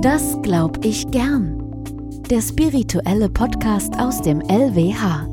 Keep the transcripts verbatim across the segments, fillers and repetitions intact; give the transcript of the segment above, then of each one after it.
Das glaub ich gern. Der spirituelle Podcast aus dem L W H.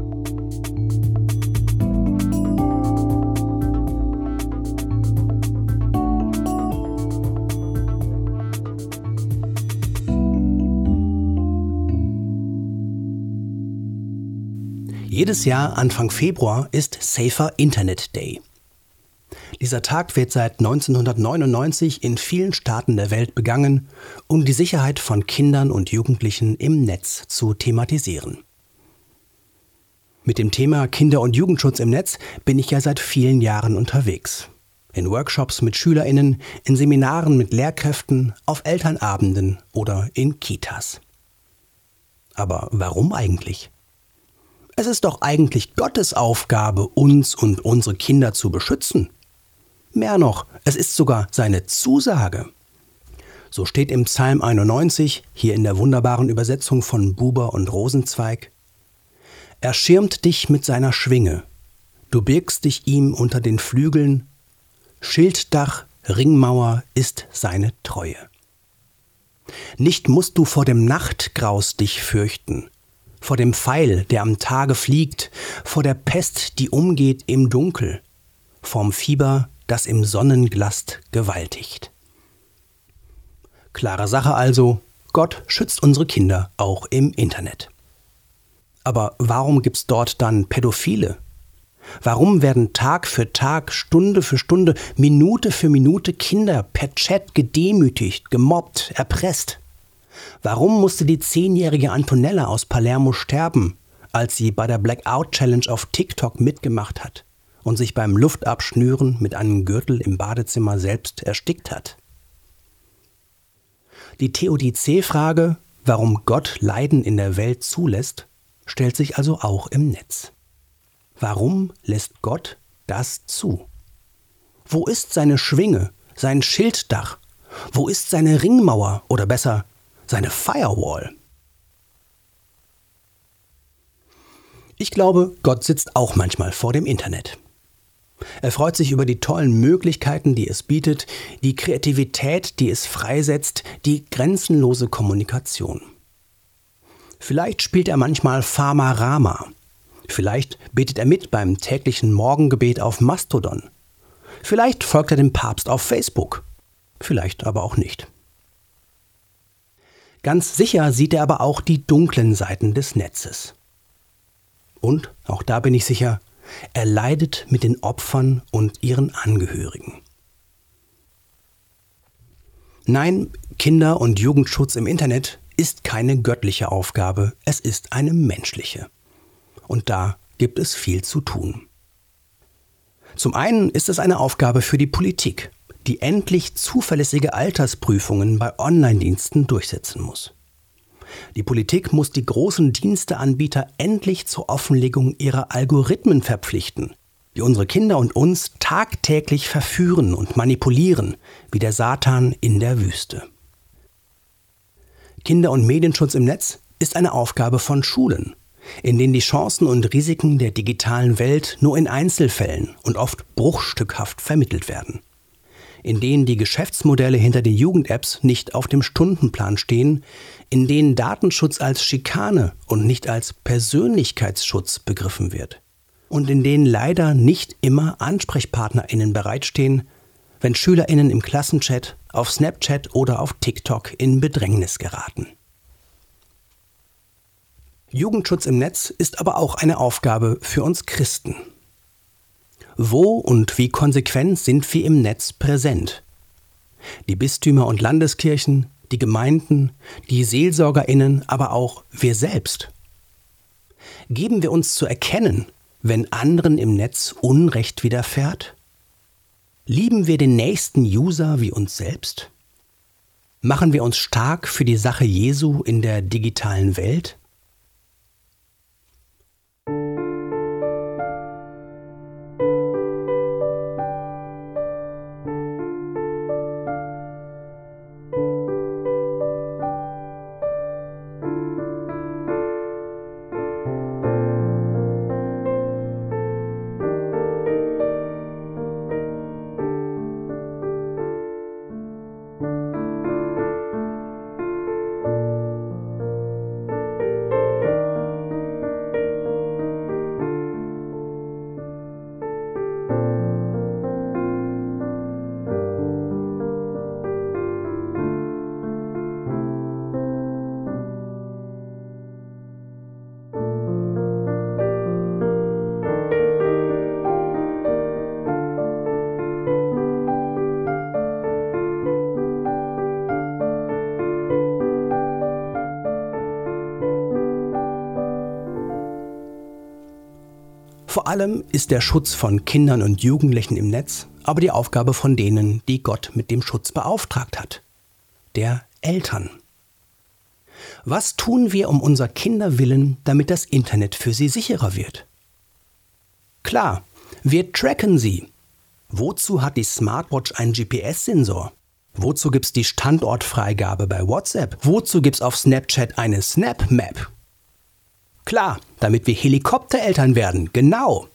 Jedes Jahr Anfang Februar ist Safer Internet Day. Dieser Tag wird seit neunzehnhundertneunundneunzig in vielen Staaten der Welt begangen, um die Sicherheit von Kindern und Jugendlichen im Netz zu thematisieren. Mit dem Thema Kinder- und Jugendschutz im Netz bin ich ja seit vielen Jahren unterwegs. In Workshops mit SchülerInnen, in Seminaren mit Lehrkräften, auf Elternabenden oder in Kitas. Aber warum eigentlich? Es ist doch eigentlich Gottes Aufgabe, uns und unsere Kinder zu beschützen. Mehr noch, es ist sogar seine Zusage. So steht im Psalm einundneunzig, hier in der wunderbaren Übersetzung von Buber und Rosenzweig: Er schirmt dich mit seiner Schwinge, du birgst dich ihm unter den Flügeln, Schilddach, Ringmauer ist seine Treue. Nicht musst du vor dem Nachtgraus dich fürchten, vor dem Pfeil, der am Tage fliegt, vor der Pest, die umgeht im Dunkel, vorm Fieber, das im Sonnenglast gewaltigt. Klare Sache also, Gott schützt unsere Kinder auch im Internet. Aber warum gibt's dort dann Pädophile? Warum werden Tag für Tag, Stunde für Stunde, Minute für Minute Kinder per Chat gedemütigt, gemobbt, erpresst? Warum musste die zehnjährige Antonella aus Palermo sterben, als sie bei der Blackout-Challenge auf TikTok mitgemacht hat und sich beim Luftabschnüren mit einem Gürtel im Badezimmer selbst erstickt hat? Die Theodizee-Frage, warum Gott Leiden in der Welt zulässt, stellt sich also auch im Netz. Warum lässt Gott das zu? Wo ist seine Schwinge, sein Schilddach? Wo ist seine Ringmauer oder besser seine Firewall? Ich glaube, Gott sitzt auch manchmal vor dem Internet. Er freut sich über die tollen Möglichkeiten, die es bietet, die Kreativität, die es freisetzt, die grenzenlose Kommunikation. Vielleicht spielt er manchmal Pharma-Rama. Vielleicht betet er mit beim täglichen Morgengebet auf Mastodon. Vielleicht folgt er dem Papst auf Facebook. Vielleicht aber auch nicht. Ganz sicher sieht er aber auch die dunklen Seiten des Netzes. Und, auch da bin ich sicher, er leidet mit den Opfern und ihren Angehörigen. Nein, Kinder- und Jugendschutz im Internet ist keine göttliche Aufgabe, es ist eine menschliche. Und da gibt es viel zu tun. Zum einen ist es eine Aufgabe für die Politik, die endlich zuverlässige Altersprüfungen bei Online-Diensten durchsetzen muss. Die Politik muss die großen Diensteanbieter endlich zur Offenlegung ihrer Algorithmen verpflichten, die unsere Kinder und uns tagtäglich verführen und manipulieren, wie der Satan in der Wüste. Kinder- und Medienschutz im Netz ist eine Aufgabe von Schulen, in denen die Chancen und Risiken der digitalen Welt nur in Einzelfällen und oft bruchstückhaft vermittelt werden, in denen die Geschäftsmodelle hinter den Jugend-Apps nicht auf dem Stundenplan stehen, in denen Datenschutz als Schikane und nicht als Persönlichkeitsschutz begriffen wird und in denen leider nicht immer AnsprechpartnerInnen bereitstehen, wenn SchülerInnen im Klassenchat, auf Snapchat oder auf TikTok in Bedrängnis geraten. Jugendschutz im Netz ist aber auch eine Aufgabe für uns Christen. Wo und wie konsequent sind wir im Netz präsent? Die Bistümer und Landeskirchen, die Gemeinden, die SeelsorgerInnen, aber auch wir selbst. Geben wir uns zu erkennen, wenn anderen im Netz Unrecht widerfährt? Lieben wir den nächsten User wie uns selbst? Machen wir uns stark für die Sache Jesu in der digitalen Welt? Vor allem ist der Schutz von Kindern und Jugendlichen im Netz aber die Aufgabe von denen, die Gott mit dem Schutz beauftragt hat, der Eltern. Was tun wir um unserer Kinder willen, damit das Internet für sie sicherer wird? Klar, wir tracken sie. Wozu hat die Smartwatch einen G P S-Sensor? Wozu gibt's die Standortfreigabe bei WhatsApp? Wozu gibt's auf Snapchat eine Snap Map? Klar, damit wir Helikoptereltern werden, genau.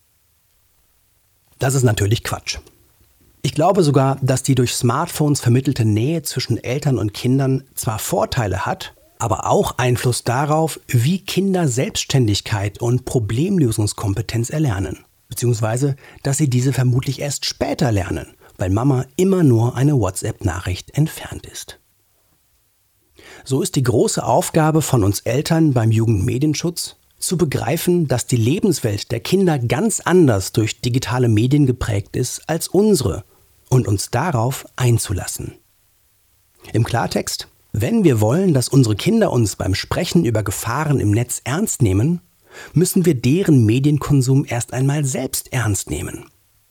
Das ist natürlich Quatsch. Ich glaube sogar, dass die durch Smartphones vermittelte Nähe zwischen Eltern und Kindern zwar Vorteile hat, aber auch Einfluss darauf, wie Kinder Selbstständigkeit und Problemlösungskompetenz erlernen. Beziehungsweise, dass sie diese vermutlich erst später lernen, weil Mama immer nur eine WhatsApp-Nachricht entfernt ist. So ist die große Aufgabe von uns Eltern beim Jugendmedienschutz, zu begreifen, dass die Lebenswelt der Kinder ganz anders durch digitale Medien geprägt ist als unsere und uns darauf einzulassen. Im Klartext, wenn wir wollen, dass unsere Kinder uns beim Sprechen über Gefahren im Netz ernst nehmen, müssen wir deren Medienkonsum erst einmal selbst ernst nehmen.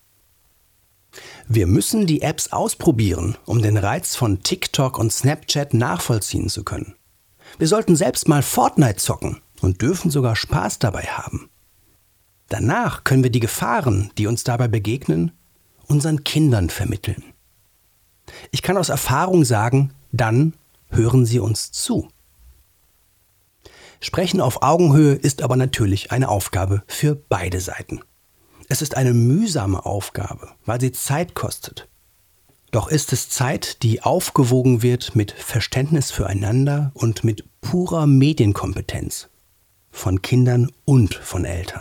Wir müssen die Apps ausprobieren, um den Reiz von TikTok und Snapchat nachvollziehen zu können. Wir sollten selbst mal Fortnite zocken und dürfen sogar Spaß dabei haben. Danach können wir die Gefahren, die uns dabei begegnen, unseren Kindern vermitteln. Ich kann aus Erfahrung sagen, dann hören sie uns zu. Sprechen auf Augenhöhe ist aber natürlich eine Aufgabe für beide Seiten. Es ist eine mühsame Aufgabe, weil sie Zeit kostet. Doch ist es Zeit, die aufgewogen wird mit Verständnis füreinander und mit purer Medienkompetenz von Kindern und von Eltern.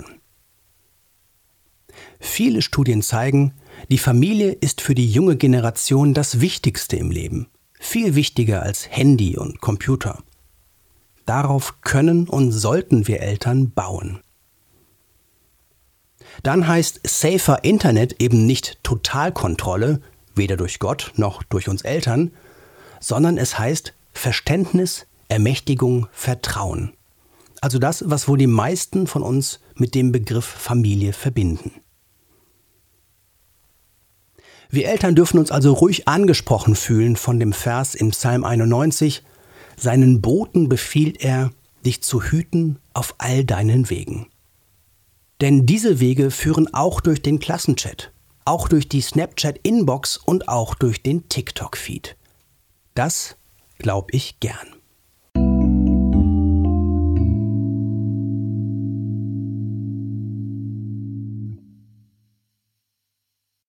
Viele Studien zeigen, die Familie ist für die junge Generation das Wichtigste im Leben, viel wichtiger als Handy und Computer. Darauf können und sollten wir Eltern bauen. Dann heißt Safer Internet eben nicht Totalkontrolle, weder durch Gott noch durch uns Eltern, sondern es heißt Verständnis, Ermächtigung, Vertrauen. Also das, was wohl die meisten von uns mit dem Begriff Familie verbinden. Wir Eltern dürfen uns also ruhig angesprochen fühlen von dem Vers im Psalm einundneunzig, seinen Boten befiehlt er, dich zu hüten auf all deinen Wegen. Denn diese Wege führen auch durch den Klassenchat, auch durch die Snapchat-Inbox und auch durch den TikTok-Feed. Das glaube ich gern.